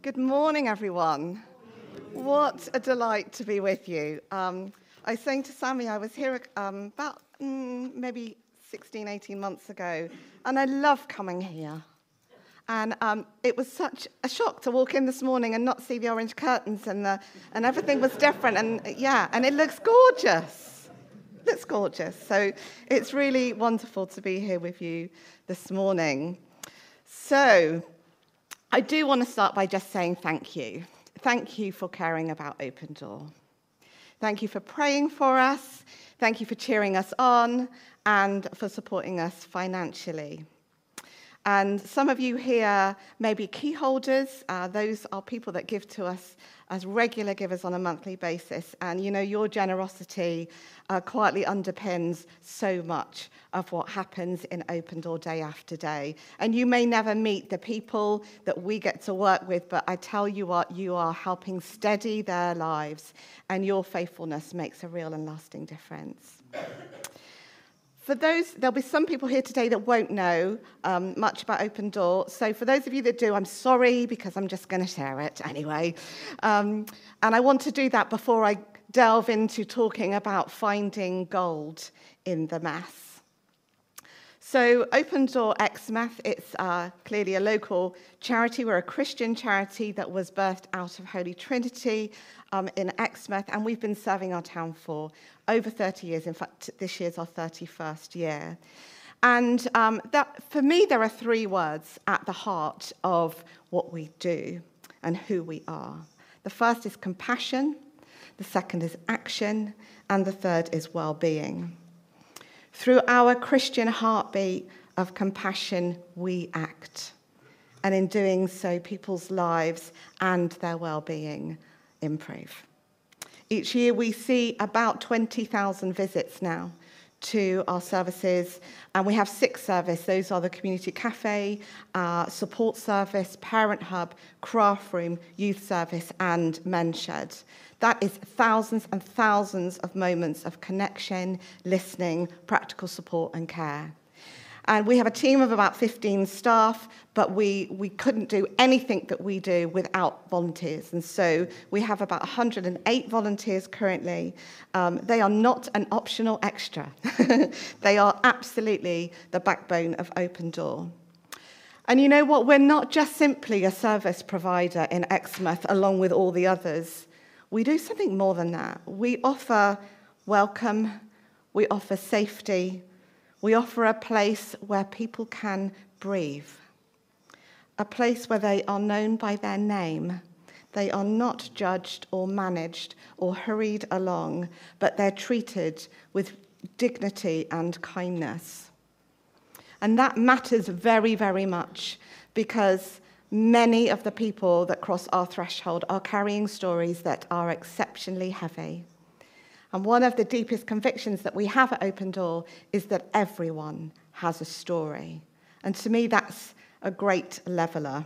Good morning, everyone. What a delight to be with you. I was saying to Sammy, I was here about maybe 16, 18 months ago, and I love coming here. And it was such a shock to walk in this morning and not see the orange curtains, and everything was different. And it looks gorgeous. Looks gorgeous. So it's really wonderful to be here with you this morning. So I do want to start by just saying thank you. Thank you for caring about Open Door. Thank you for praying for us. Thank you for cheering us on and for supporting us financially. And some of you here may be key holders. Those are people that give to us as regular givers on a monthly basis. And, you know, your generosity quietly underpins so much of what happens in Open Door day after day. And you may never meet the people that we get to work with, but I tell you what, you are helping steady their lives, and your faithfulness makes a real and lasting difference. For those, there'll be some people here today that won't know much about Open Door. So for those of you that do, I'm sorry, because I'm just going to share it anyway. And I want to do that before I delve into talking about finding gold in the mess. So Open Door Exmouth, it's clearly a local charity. We're a Christian charity that was birthed out of Holy Trinity in Exmouth, and we've been serving our town for over 30 years. In fact, this year's our 31st year. And that, for me, there are three words at the heart of what we do and who we are. The first is compassion, the second is action, and the third is well-being. Through our Christian heartbeat of compassion, we act. And in doing so, people's lives and their well-being improve. Each year we see about 20,000 visits now to our services, and we have 6 services. Those are the community cafe, support service, parent hub, craft room, youth service, and men's shed. That is thousands and thousands of moments of connection, listening, practical support, and care. And we have a team of about 15 staff, but we couldn't do anything that we do without volunteers. And so we have about 108 volunteers currently. They are not an optional extra. They are absolutely the backbone of Open Door. And you know what? We're not just simply a service provider in Exmouth along with all the others. We do something more than that. We offer welcome. We offer safety. We offer a place where people can breathe, a place where they are known by their name. They are not judged or managed or hurried along, but they're treated with dignity and kindness. And that matters very, very much, because many of the people that cross our threshold are carrying stories that are exceptionally heavy. And one of the deepest convictions that we have at Open Door is that everyone has a story. And to me, that's a great leveler.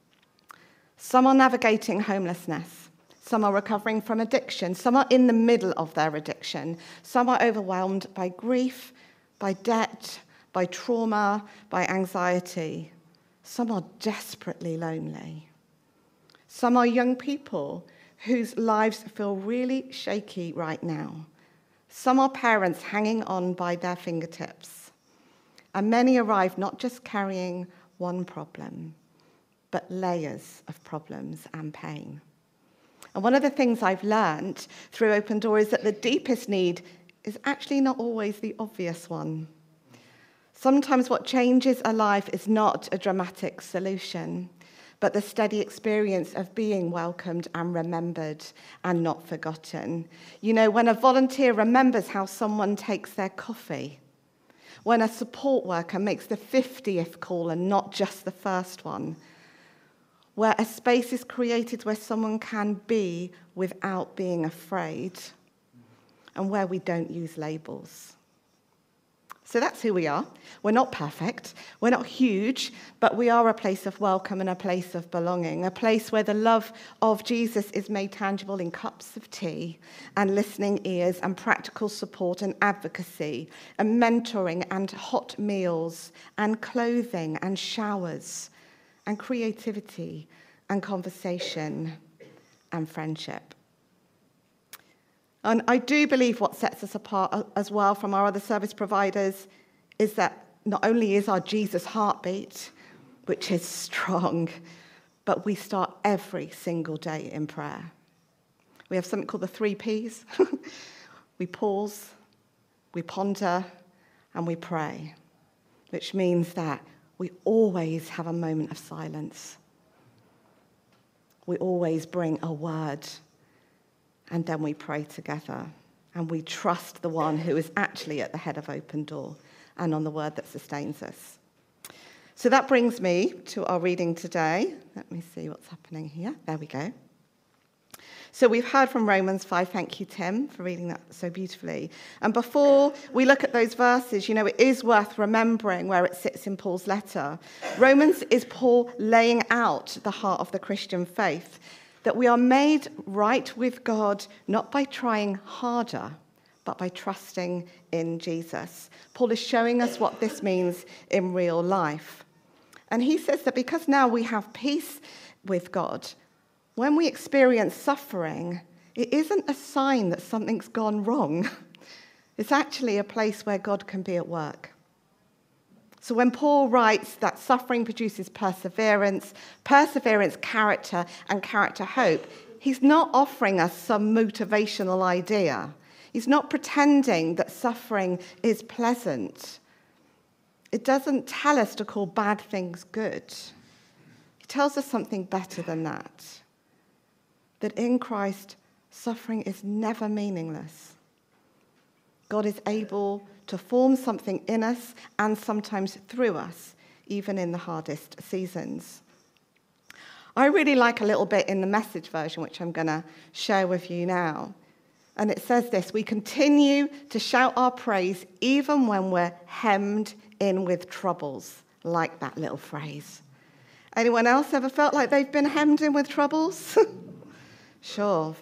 Some are navigating homelessness. Some are recovering from addiction. Some are in the middle of their addiction. Some are overwhelmed by grief, by debt, by trauma, by anxiety. Some are desperately lonely. Some are young people whose lives feel really shaky right now. Some are parents hanging on by their fingertips. And many arrive not just carrying one problem, but layers of problems and pain. And one of the things I've learned through Open Door is that the deepest need is actually not always the obvious one. Sometimes what changes a life is not a dramatic solution, but the steady experience of being welcomed and remembered and not forgotten. You know, when a volunteer remembers how someone takes their coffee, when a support worker makes the 50th call and not just the first one, where a space is created where someone can be without being afraid, and where we don't use labels. So that's who we are. We're not perfect. We're not huge, but we are a place of welcome and a place of belonging, a place where the love of Jesus is made tangible in cups of tea and listening ears and practical support and advocacy and mentoring and hot meals and clothing and showers and creativity and conversation and friendship. And I do believe what sets us apart as well from our other service providers is that not only is our Jesus heartbeat, which is strong, but we start every single day in prayer. We have something called the 3 Ps. We pause, we ponder, and we pray, which means that we always have a moment of silence. We always bring a word, and then we pray together, and we trust the one who is actually at the head of Open Door and on the word that sustains us. So that brings me to our reading today. Let me see what's happening here. There we go. So we've heard from Romans 5. Thank you, Tim, for reading that so beautifully. And before we look at those verses, it is worth remembering where it sits in Paul's letter. Romans is Paul laying out the heart of the Christian faith, that we are made right with God not by trying harder, but by trusting in Jesus. Paul is showing us what this means in real life. And he says that because now we have peace with God, when we experience suffering, it isn't a sign that something's gone wrong. It's actually a place where God can be at work. So when Paul writes that suffering produces perseverance, character, and character hope, he's not offering us some motivational idea. He's not pretending that suffering is pleasant. It doesn't tell us to call bad things good. He tells us something better than that. That in Christ, suffering is never meaningless. God is able to form something in us and sometimes through us, even in the hardest seasons. I really like a little bit in the Message version, which I'm going to share with you now. And it says this: we continue to shout our praise even when we're hemmed in with troubles. Like that little phrase. Anyone else ever felt like they've been hemmed in with troubles? Sure.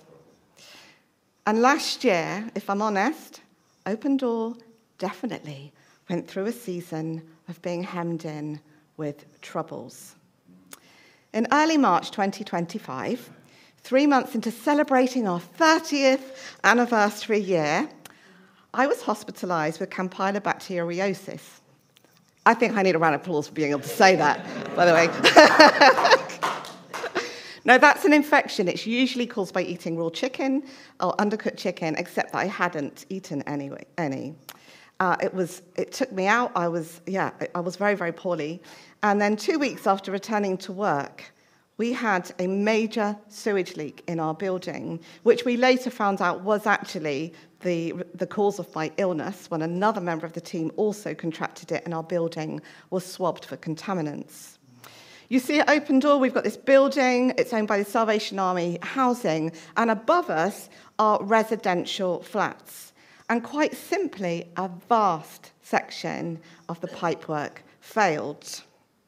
And last year, if I'm honest, Open Door definitely went through a season of being hemmed in with troubles. In early March 2025, 3 months into celebrating our 30th anniversary year, I was hospitalised with campylobacteriosis. I think I need a round of applause for being able to say that, by the way. No, that's an infection. It's usually caused by eating raw chicken or undercooked chicken, except that I hadn't eaten any. It took me out. I was very, very poorly. And then 2 weeks after returning to work, we had a major sewage leak in our building, which we later found out was actually the cause of my illness, when another member of the team also contracted it and our building was swabbed for contaminants. You see, at Open Door, we've got this building. It's owned by the Salvation Army Housing, and above us are residential flats. And quite simply, a vast section of the pipework failed.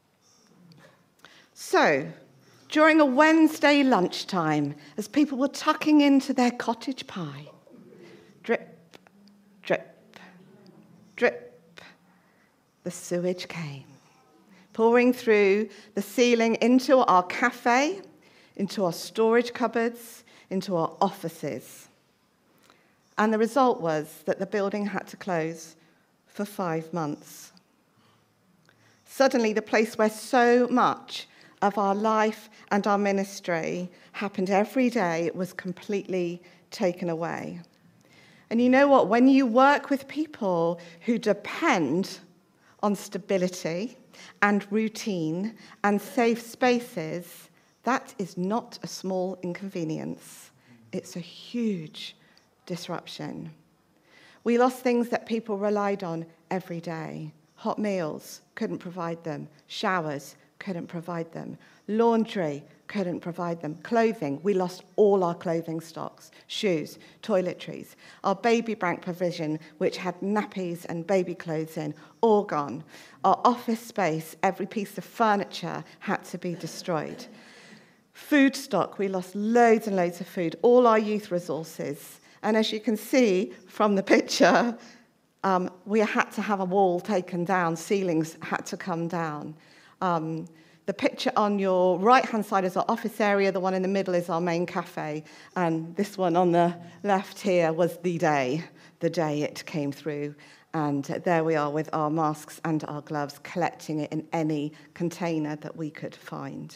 So, during a Wednesday lunchtime, as people were tucking into their cottage pie, drip, drip, drip, the sewage came, pouring through the ceiling into our cafe, into our storage cupboards, into our offices. And the result was that the building had to close for 5 months. Suddenly, the place where so much of our life and our ministry happened every day was completely taken away. And you know what? When you work with people who depend on stability and routine and safe spaces, that is not a small inconvenience. It's a huge disruption. We lost things that people relied on every day. Hot meals, couldn't provide them. Showers, couldn't provide them. Laundry, couldn't provide them. Clothing, we lost all our clothing stocks. Shoes, toiletries. Our baby bank provision, which had nappies and baby clothes in, all gone. Our office space, every piece of furniture had to be destroyed. Food stock, we lost loads and loads of food. All our youth resources. And as you can see from the picture, we had to have a wall taken down. Ceilings had to come down. The picture on your right-hand side is our office area. The one in the middle is our main cafe. And this one on the left here was the day it came through. And there we are with our masks and our gloves, collecting it in any container that we could find.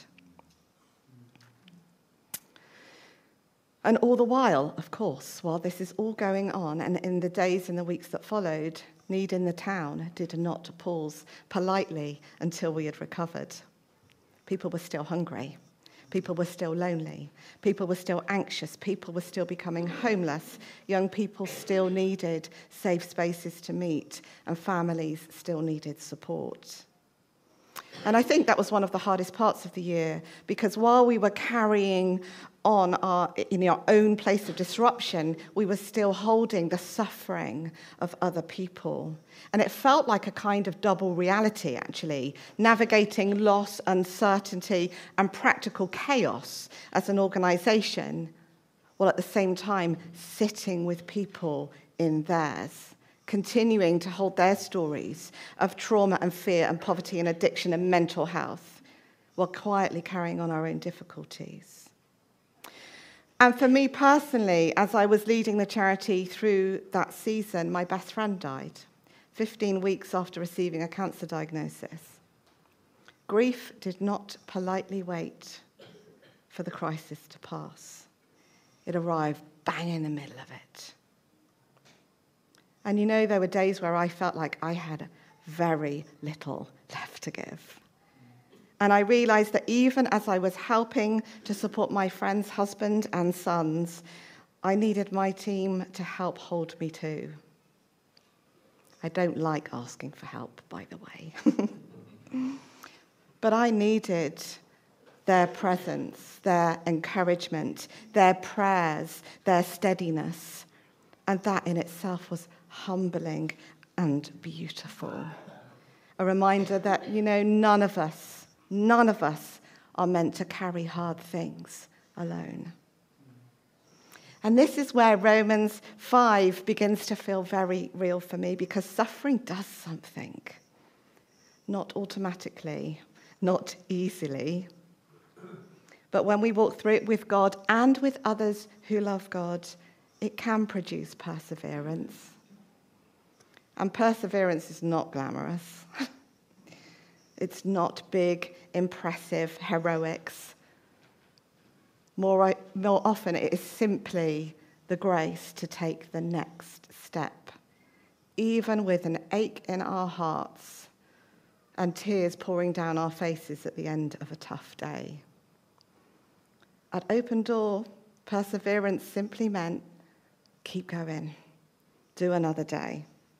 And all the while, of course, while this is all going on, and in the days and the weeks that followed, need in the town did not pause politely until we had recovered. People were still hungry. People were still lonely. People were still anxious. People were still becoming homeless. Young people still needed safe spaces to meet, and families still needed support. And I think that was one of the hardest parts of the year, because while we were carrying on in our own place of disruption, we were still holding the suffering of other people. And it felt like a kind of double reality, actually, navigating loss, uncertainty, and practical chaos as an organization, while at the same time sitting with people in theirs, continuing to hold their stories of trauma and fear and poverty and addiction and mental health, while quietly carrying on our own difficulties. And for me personally, as I was leading the charity through that season, my best friend died 15 weeks after receiving a cancer diagnosis. Grief did not politely wait for the crisis to pass. It arrived bang in the middle of it. And there were days where I felt like I had very little left to give. And I realized that even as I was helping to support my friend's husband and sons, I needed my team to help hold me too. I don't like asking for help, by the way. But I needed their presence, their encouragement, their prayers, their steadiness. And that in itself was humbling and beautiful. A reminder that, none of us are meant to carry hard things alone. And this is where Romans 5 begins to feel very real for me, because suffering does something. Not automatically, not easily. But when we walk through it with God and with others who love God, it can produce perseverance. And perseverance is not glamorous. It's not big, impressive heroics. More often, it is simply the grace to take the next step, even with an ache in our hearts and tears pouring down our faces at the end of a tough day. At Open Door, perseverance simply meant keep going, do another day.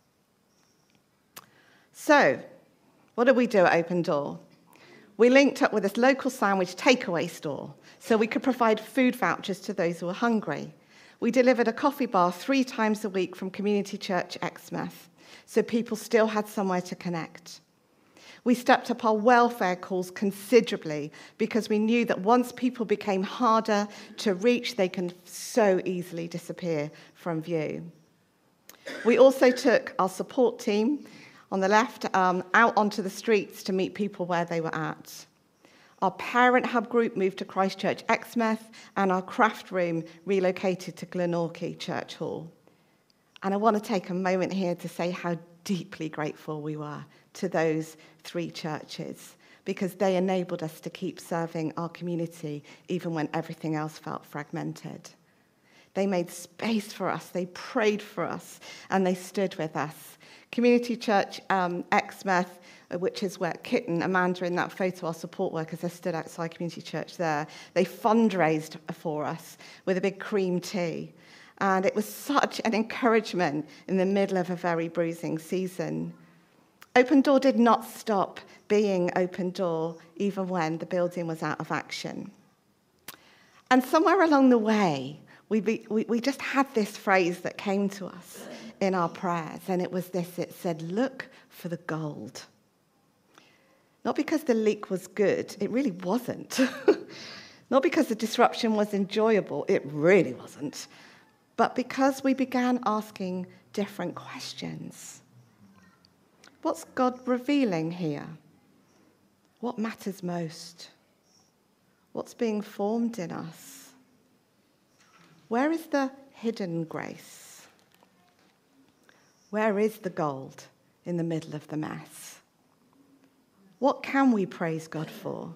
So, what did we do at Open Door? We linked up with this local sandwich takeaway store so we could provide food vouchers to those who were hungry. We delivered a coffee bar 3 times a week from Community Church Exmouth so people still had somewhere to connect. We stepped up our welfare calls considerably because we knew that once people became harder to reach, they can so easily disappear from view. We also took our support team on the left, out onto the streets to meet people where they were at. Our parent hub group moved to Christchurch Exmouth, and our craft room relocated to Glenorchy Church Hall. And I want to take a moment here to say how deeply grateful we were to those 3 churches, because they enabled us to keep serving our community even when everything else felt fragmented. They made space for us, they prayed for us, and they stood with us. Community Church Exmouth, which is where Kitten, Amanda in that photo, our support workers, they stood outside Community Church there. They fundraised for us with a big cream tea. And it was such an encouragement in the middle of a very bruising season. Open Door did not stop being Open Door even when the building was out of action. And somewhere along the way, we just had this phrase that came to us in our prayers, and it was this: it said, look for the gold. Not because the leak was good, it really wasn't. Not because the disruption was enjoyable, it really wasn't. But because we began asking different questions. What's God revealing here? What matters most? What's being formed in us? Where is the hidden grace? Where is the gold in the middle of the mess? What can we praise God for?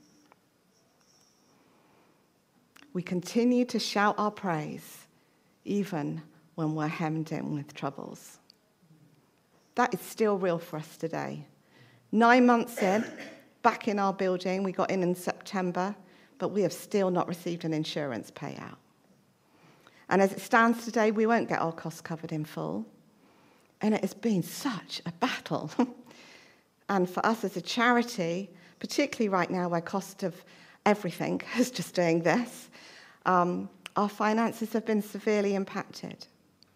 We continue to shout our praise even when we're hemmed in with troubles. That is still real for us today. 9 months in, back in our building, we got in September, but we have still not received an insurance payout. And as it stands today, we won't get our costs covered in full. And it has been such a battle. And for us as a charity, particularly right now where cost of everything is just doing this, our finances have been severely impacted.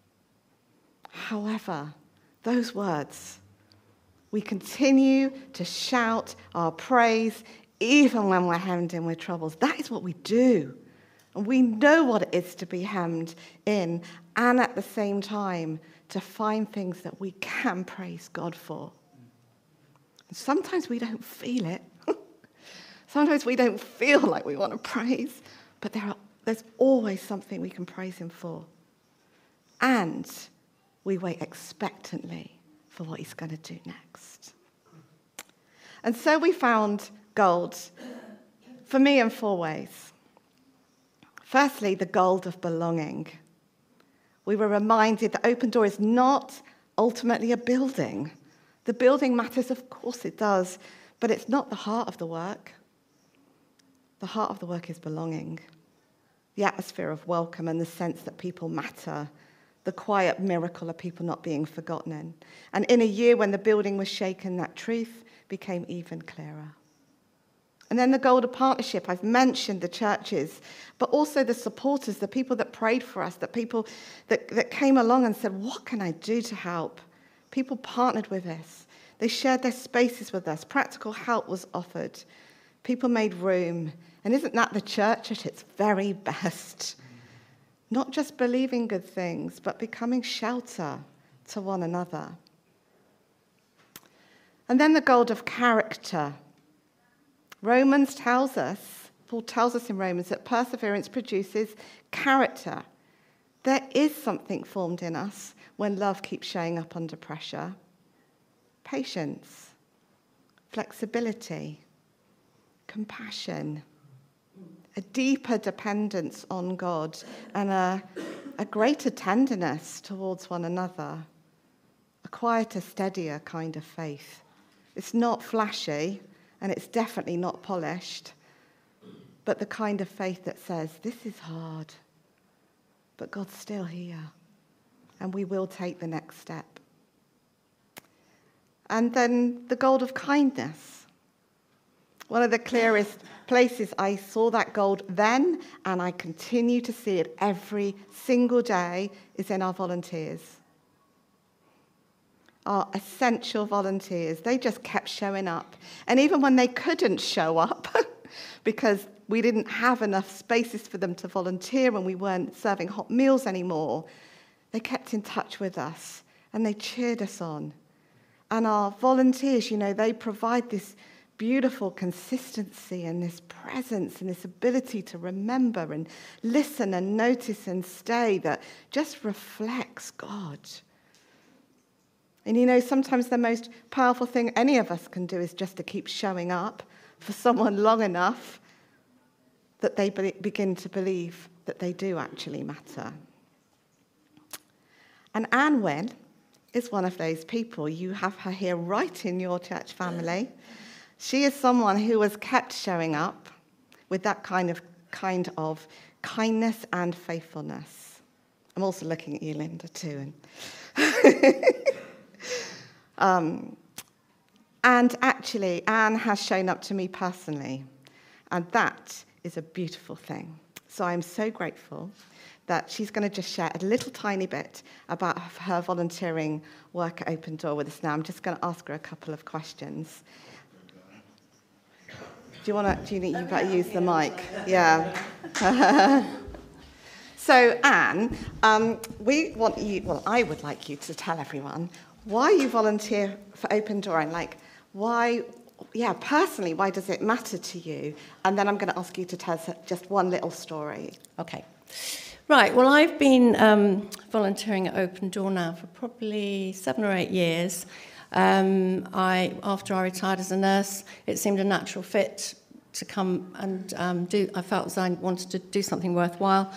However, those words, we continue to shout our praise even when we're hemmed in with troubles. That is what we do. And we know what it is to be hemmed in and at the same time to find things that we can praise God for. And sometimes we don't feel it. Sometimes we don't feel like we want to praise, but there's always something we can praise him for. And we wait expectantly for what he's going to do next. And so we found gold, for me, in 4 ways. Firstly, the gold of belonging. We were reminded that Open Door is not ultimately a building. The building matters, of course it does, but it's not the heart of the work. The heart of the work is belonging. The atmosphere of welcome and the sense that people matter. The quiet miracle of people not being forgotten in. And in a year when the building was shaken, that truth became even clearer. And then the gold of partnership. I've mentioned the churches, but also the supporters, the people that prayed for us, the people that came along and said, what can I do to help? People partnered with us. They shared their spaces with us. Practical help was offered. People made room. And isn't that the church at its very best? Not just believing good things, but becoming shelter to one another. And then the gold of character. Romans tells us, Paul tells us in Romans, that perseverance produces character. There is something formed in us when love keeps showing up under pressure. Patience, flexibility, compassion, a deeper dependence on God, and a greater tenderness towards one another, a quieter, steadier kind of faith. It's not flashy, and it's definitely not polished, but the kind of faith that says, this is hard, but God's still here, and we will take the next step. And then the gold of kindness. One of the clearest places I saw that gold then, and I continue to see it every single day, is in our volunteers. Our essential volunteers. They just kept showing up. And even when they couldn't show up, because we didn't have enough spaces for them to volunteer and we weren't serving hot meals anymore, they kept in touch with us and they cheered us on. And our volunteers, they provide this beautiful consistency and this presence and this ability to remember and listen and notice and stay that just reflects God. And sometimes the most powerful thing any of us can do is just to keep showing up for someone long enough that they begin to believe that they do actually matter. And Anne Wynne is one of those people. You have her here right in your church family. She is someone who has kept showing up with that kind of kindness and faithfulness. I'm also looking at you, Linda, too. And actually, Anne has shown up to me personally, and that is a beautiful thing. So I'm so grateful that she's going to just share a little tiny bit about her volunteering work at Open Door with us now. I'm just going to ask her a couple of questions. Do you think you better use the mic? Yeah. So, Anne, I would like you to tell everyone why you volunteer for Open Door and why personally, why does it matter to you? And then I'm going to ask you to tell us just one little story. Okay. Right, well, I've been volunteering at Open Door now for probably 7 or 8 years. After I retired as a nurse, it seemed a natural fit to come and I felt as I wanted to do something worthwhile.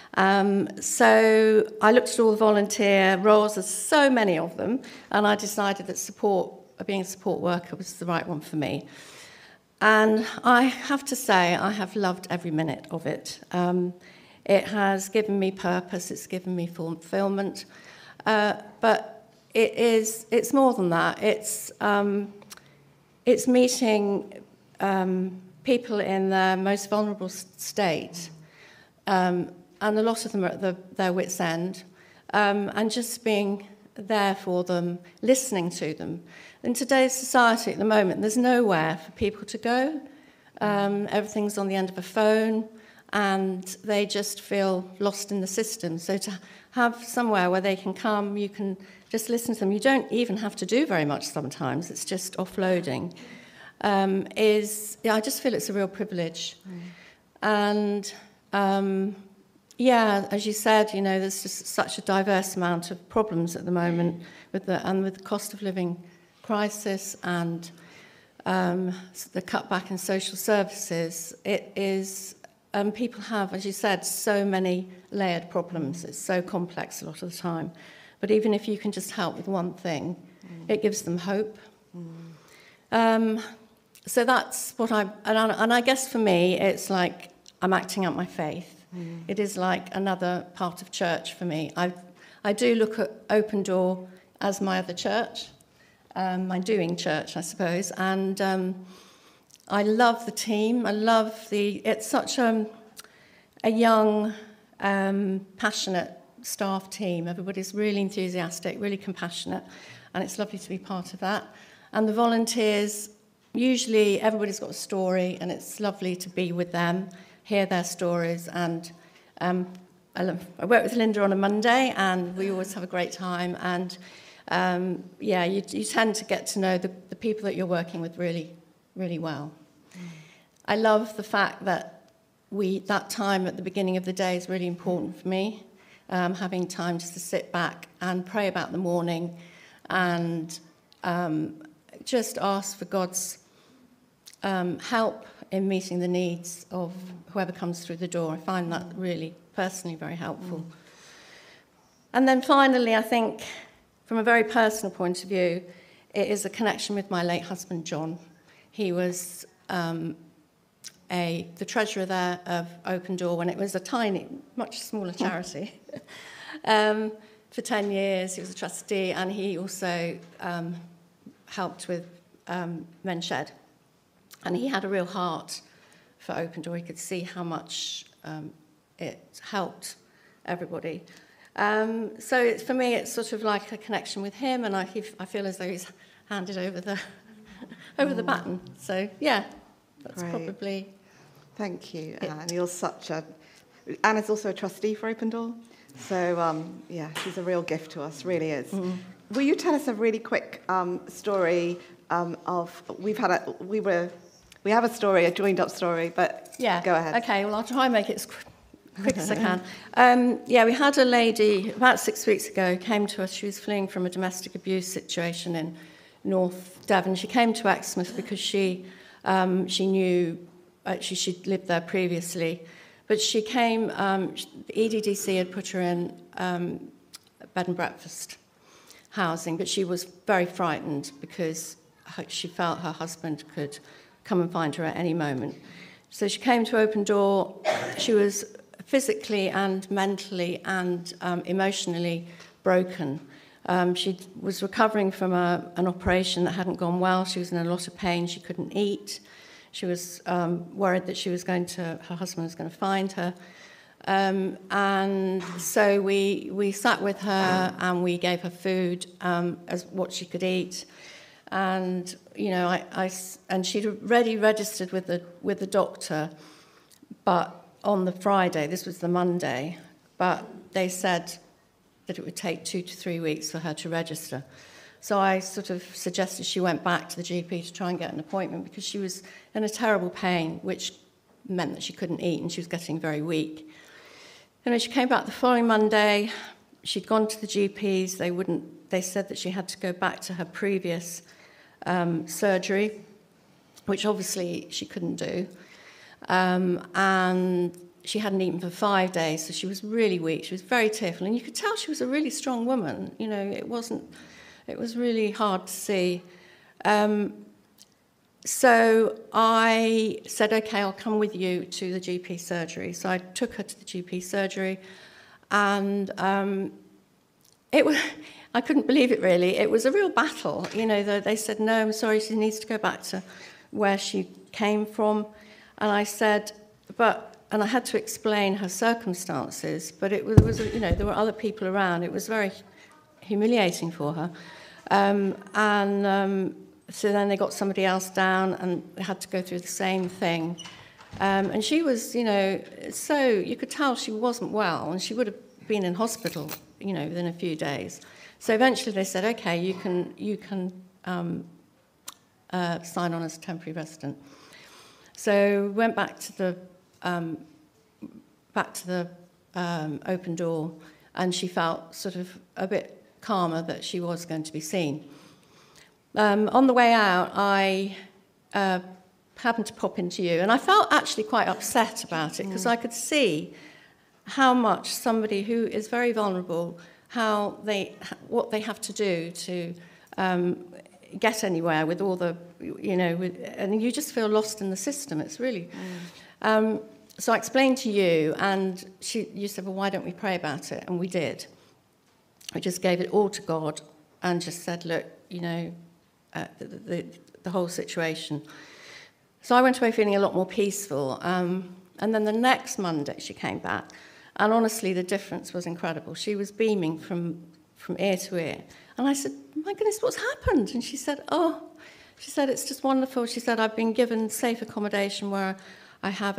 So I looked at all the volunteer roles, there's so many of them, and I decided that being a support worker was the right one for me. And I have to say, I have loved every minute of it. It has given me purpose, it's given me fulfillment, but it's more than that. It's meeting people in their most vulnerable state, and a lot of them are at their wits' end, and just being there for them, listening to them. In today's society at the moment, there's nowhere for people to go. Everything's on the end of a phone, and they just feel lost in the system. So to have somewhere where they can come, you can just listen to them. You don't even have to do very much sometimes. It's just offloading. I just feel it's a real privilege. And as you said, there's just such a diverse amount of problems at the moment with the cost of living crisis and the cutback in social services. It is, people have, as you said, so many layered problems. It's so complex a lot of the time. But even if you can just help with one thing, it gives them hope. So that's what and I guess for me, it's like I'm acting out my faith. It is like another part of church for me. I do look at Open Door as my other church, my doing church, I suppose. And I love the team. It's such a young, passionate staff team. Everybody's really enthusiastic, really compassionate, and it's lovely to be part of that. And the volunteers, usually everybody's got a story, and it's lovely to be with them, hear their stories. And I work with Linda on a Monday, and we always have a great time. And you tend to get to know the people that you're working with really, really well. I love the fact that that time at the beginning of the day is really important for me, having time just to sit back and pray about the morning and just ask for God's help in meeting the needs of whoever comes through the door. I find that really, personally, very helpful. And then finally, I think, from a very personal point of view, it is a connection with my late husband, John. He was the treasurer there of Open Door when it was a tiny, much smaller charity. For 10 years, he was a trustee, and he also helped with Men's Shed. And he had a real heart for Open Door. He could see how much it helped everybody. So for me, it's sort of like a connection with him, and I feel as though he's handed over the baton. So that's great. Probably. Thank you, Anne. You're Anna's also a trustee for Open Door, so she's a real gift to us. Really is. Will you tell us a really quick story we have a story, a joined-up story, but go ahead. Okay, well, I'll try and make it as quick as I can. We had a lady about 6 weeks ago came to us. She was fleeing from a domestic abuse situation in North Devon. She came to Exmouth because she knew she'd lived there previously, but she came. The EDDC had put her in bed and breakfast housing, but she was very frightened because she felt her husband could come and find her at any moment. So she came to Open Door. She was physically and mentally and emotionally broken. She was recovering from an operation that hadn't gone well. She was in a lot of pain. She couldn't eat. She was worried that her husband was going to find her. And so we sat with her and we gave her food as what she could eat. And and she'd already registered with the doctor, but on the Friday, this was the Monday, but they said that it would take 2 to 3 weeks for her to register. So I sort of suggested she went back to the GP to try and get an appointment because she was in a terrible pain, which meant that she couldn't eat and she was getting very weak. And when she came back the following Monday, she'd gone to the GPs. They said that she had to go back to her previous surgery, which obviously she couldn't do. And she hadn't eaten for 5 days, so she was really weak. She was very tearful, and you could tell she was a really strong woman. You know, it was really hard to see. So I said, okay, I'll come with you to the GP surgery. So I took her to the GP surgery, and I couldn't believe it, really. It was a real battle. You know, they said, no, I'm sorry, she needs to go back to where she came from. And I said, and I had to explain her circumstances, but there were other people around. It was very humiliating for her. So then they got somebody else down and they had to go through the same thing. And she was, so you could tell she wasn't well, and she would have been in hospital, within a few days. So eventually they said, okay, you can sign on as a temporary resident. So we went back to the open door, and she felt sort of a bit calmer that she was going to be seen. On the way out, I happened to pop into you, and I felt actually quite upset about it because I could see how much somebody who is very vulnerable, what they have to do to get anywhere with all the, and you just feel lost in the system. It's really... So I explained to you, and you said, well, why don't we pray about it? And we did. We just gave it all to God and just said, look, the whole situation. So I went away feeling a lot more peaceful. And then the next Monday she came back, and honestly, the difference was incredible. She was beaming from ear to ear. And I said, my goodness, what's happened? And she said, it's just wonderful. She said, I've been given safe accommodation where I have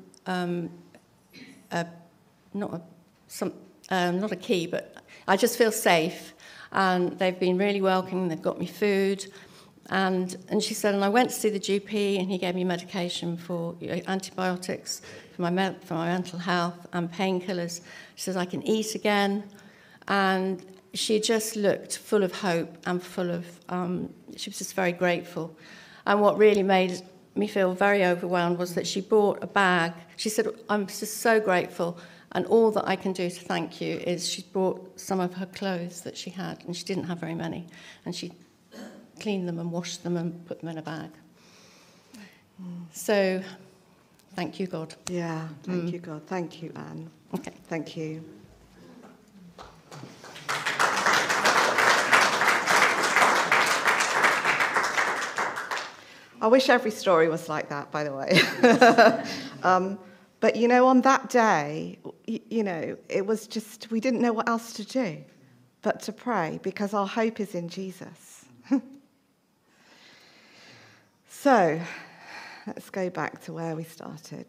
not a key, but I just feel safe. And they've been really welcoming. They've got me food. And she said, and I went to see the GP, and he gave me medication for antibiotics for my mental health and painkillers. She says, I can eat again. And she just looked full of hope and full of, she was just very grateful. And what really made me feel very overwhelmed was that she bought a bag. She said, I'm just so grateful, and all that I can do to thank you is she bought some of her clothes that she had, and she didn't have very many, and she cleaned them and washed them and put them in a bag. So, thank you, God. Yeah, thank you, God. Thank you, Anne. Okay. Thank you. I wish every story was like that, by the way. But, on that day, it was just, we didn't know what else to do but to pray, because our hope is in Jesus. So, let's go back to where we started.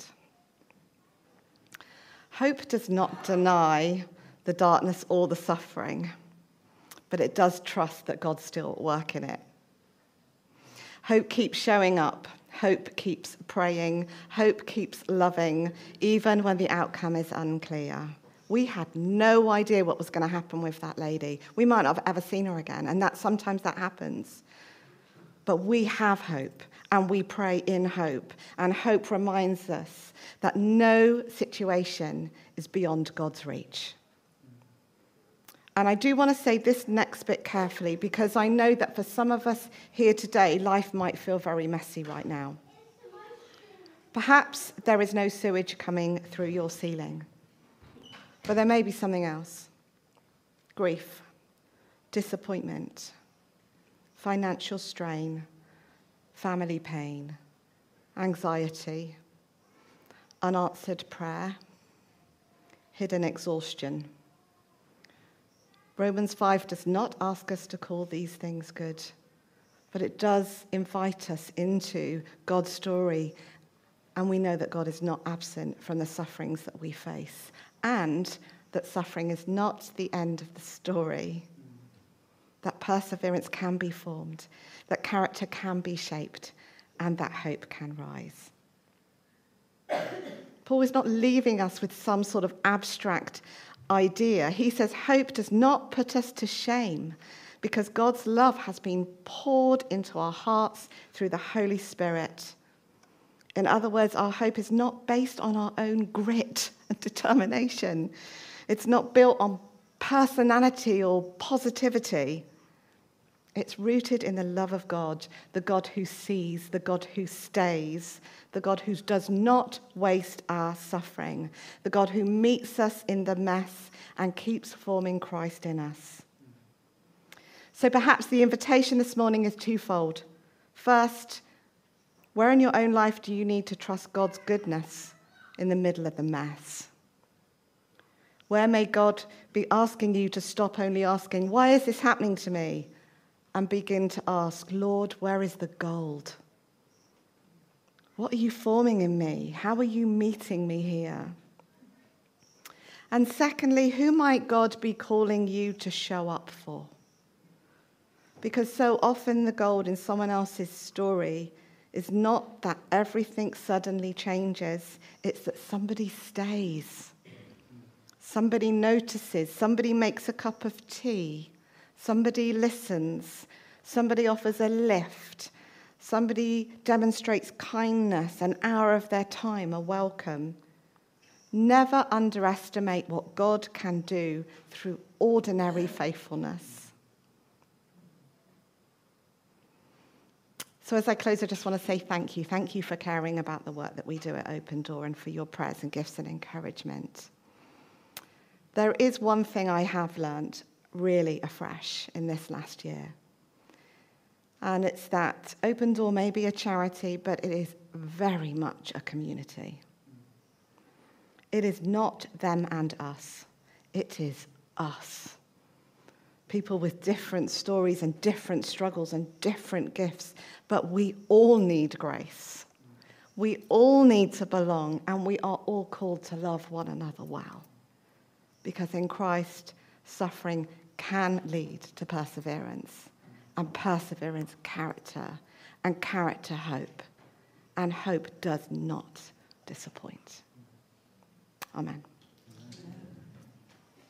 Hope does not deny the darkness or the suffering, but it does trust that God's still at work in it. Hope keeps showing up. Hope keeps praying. Hope keeps loving, even when the outcome is unclear. We had no idea what was going to happen with that lady. We might not have ever seen her again, and sometimes that happens. But we have hope, and we pray in hope. And hope reminds us that no situation is beyond God's reach. And I do want to say this next bit carefully, because I know that for some of us here today, life might feel very messy right now. Perhaps there is no sewage coming through your ceiling, but there may be something else. Grief, disappointment, financial strain, family pain, anxiety, unanswered prayer, hidden exhaustion. Romans 5 does not ask us to call these things good, but it does invite us into God's story, and we know that God is not absent from the sufferings that we face, and that suffering is not the end of the story. that perseverance can be formed, that character can be shaped, and that hope can rise. Paul is not leaving us with some sort of abstract idea. He says hope does not put us to shame because God's love has been poured into our hearts through the Holy Spirit. In other words, our hope is not based on our own grit and determination. It's not built on personality or positivity. It's rooted in the love of God, the God who sees, the God who stays, the God who does not waste our suffering, the God who meets us in the mess and keeps forming Christ in us. So perhaps the invitation this morning is twofold. First, where in your own life do you need to trust God's goodness in the middle of the mess? Where may God be asking you to stop only asking, why is this happening to me? And begin to ask, Lord, where is the gold? What are you forming in me? How are you meeting me here? And secondly, who might God be calling you to show up for? Because so often the gold in someone else's story is not that everything suddenly changes, it's that somebody stays. Somebody notices, somebody makes a cup of tea, somebody listens, somebody offers a lift, somebody demonstrates kindness, an hour of their time, a welcome. Never underestimate what God can do through ordinary faithfulness. So as I close, I just want to say thank you. Thank you for caring about the work that we do at Open Door and for your prayers and gifts and encouragement. There is one thing I have learned really afresh in this last year. And it's that Open Door may be a charity, but it is very much a community. It is not them and us. It is us. People with different stories and different struggles and different gifts, but we all need grace. We all need to belong, and we are all called to love one another well. Because in Christ, suffering can lead to perseverance, and perseverance, character, and character, hope. And hope does not disappoint. Amen.